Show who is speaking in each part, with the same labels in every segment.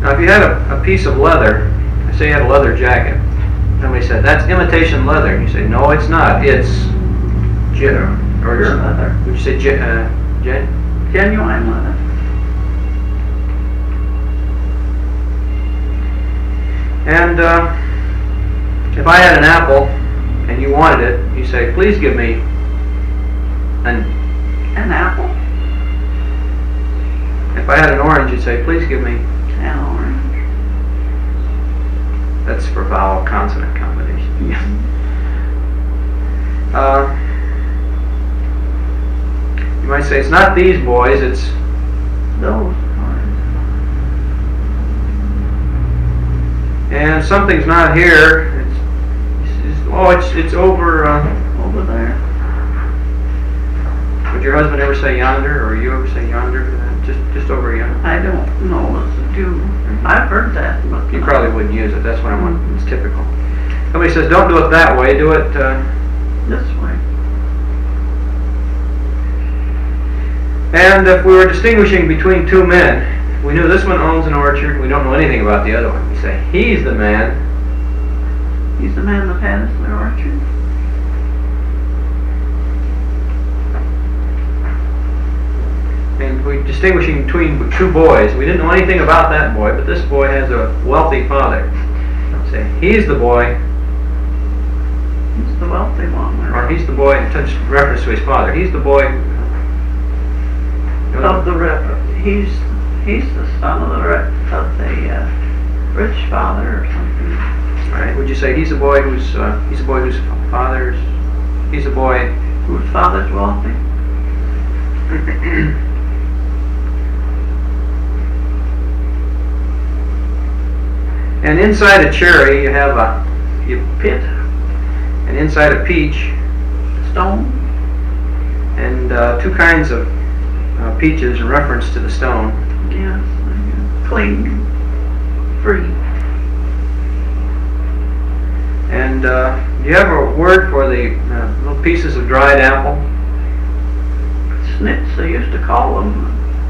Speaker 1: Now, if you had a piece of leather, say you had a leather jacket, somebody said, that's imitation leather. And you say, no, it's not. It's
Speaker 2: Pure leather.
Speaker 1: Would you say
Speaker 2: Genuine leather.
Speaker 1: And if I had an apple and you wanted it, you say, please give me an
Speaker 2: apple.
Speaker 1: If I had an orange, you'd say, please give me
Speaker 2: an orange.
Speaker 1: That's for vowel consonant combination.
Speaker 2: Yeah.
Speaker 1: You might say, it's not these boys, it's
Speaker 2: those boys.
Speaker 1: And something's not here. It's over
Speaker 2: over there.
Speaker 1: Would your husband ever say yonder, or you ever say yonder for that? Just over yonder.
Speaker 2: I don't know what to do. I've heard that, but
Speaker 1: you probably wouldn't use it. That's what I want. It's typical. Somebody says, don't do it that way. Do it
Speaker 2: this way.
Speaker 1: And if we were distinguishing between two men, we knew this one owns an orchard. We don't know anything about the other one. We say, he's the man.
Speaker 2: He's the man that has their orchard.
Speaker 1: And we're distinguishing between two boys. We didn't know anything about that boy, but this boy has a wealthy father. Say, he's the boy.
Speaker 2: He's the wealthy one.
Speaker 1: Or he's the boy, in reference to his father. He's the boy
Speaker 2: of the river. He's the son of the rich father or something.
Speaker 1: All right. Would you say he's a boy whose father's he's a boy
Speaker 2: whose father's wealthy?
Speaker 1: And inside a cherry you have a pit, and inside a peach,
Speaker 2: stone,
Speaker 1: and two kinds of peaches in reference to the stone.
Speaker 2: Yes, clean, free.
Speaker 1: And do you have a word for the little pieces of dried apple?
Speaker 2: Snits, they used to call them.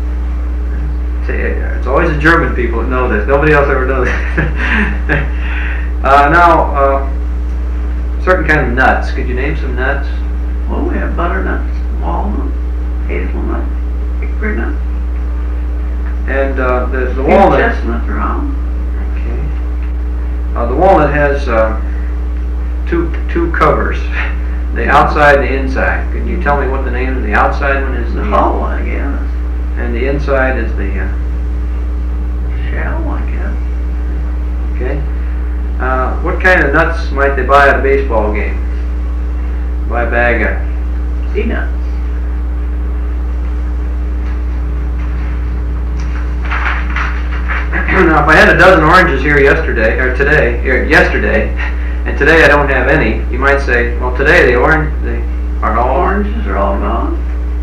Speaker 1: It's always the German people that know this. Nobody else ever knows. Now, certain kind of nuts. Could you name some nuts?
Speaker 2: Well, we have butternuts, walnuts, hazelnuts, hickory nuts.
Speaker 1: And the walnut.
Speaker 2: Chestnuts around.
Speaker 1: Okay. The walnut has two covers, the outside and the inside. Can you tell me what the name of the outside one is?
Speaker 2: The hull, I guess.
Speaker 1: And the inside is the
Speaker 2: shell, I guess.
Speaker 1: Okay. What kind of nuts might they buy at a baseball game? Buy a bag of
Speaker 2: peanuts.
Speaker 1: Now, if I had a dozen oranges here yesterday, and today I don't have any, you might say, well, today the oranges are all
Speaker 2: gone.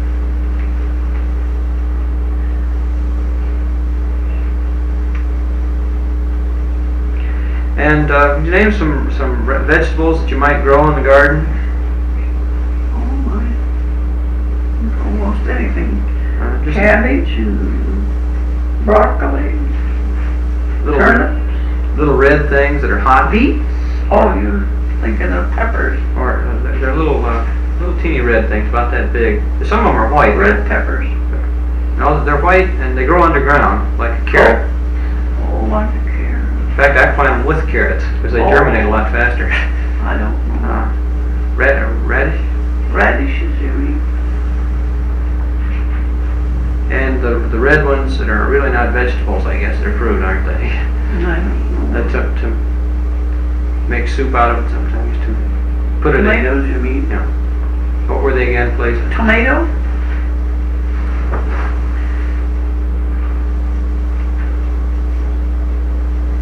Speaker 1: And could you name some vegetables that you might grow in the garden?
Speaker 2: Oh my! Almost anything. Cabbage and broccoli, turnips,
Speaker 1: little red things that are hot.
Speaker 2: Beets. Oh, you're thinking of peppers.
Speaker 1: Or they're little teeny red things, about that big. Some of them are white.
Speaker 2: Red peppers.
Speaker 1: No, they're white and they grow underground like a carrot.
Speaker 2: Oh, like a carrot.
Speaker 1: In fact, I plant them with carrots because they germinate a lot faster.
Speaker 2: I don't know.
Speaker 1: Radish?
Speaker 2: Radishes, you mean?
Speaker 1: And the red ones that are really not vegetables, I guess, they're fruit, aren't they?
Speaker 2: I don't know.
Speaker 1: To make soup out of it sometimes, to put it in.
Speaker 2: Tomatoes, you mean?
Speaker 1: Yeah. What were they again, please?
Speaker 2: Tomato?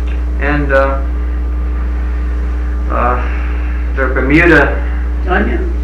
Speaker 1: And their Bermuda
Speaker 2: onion.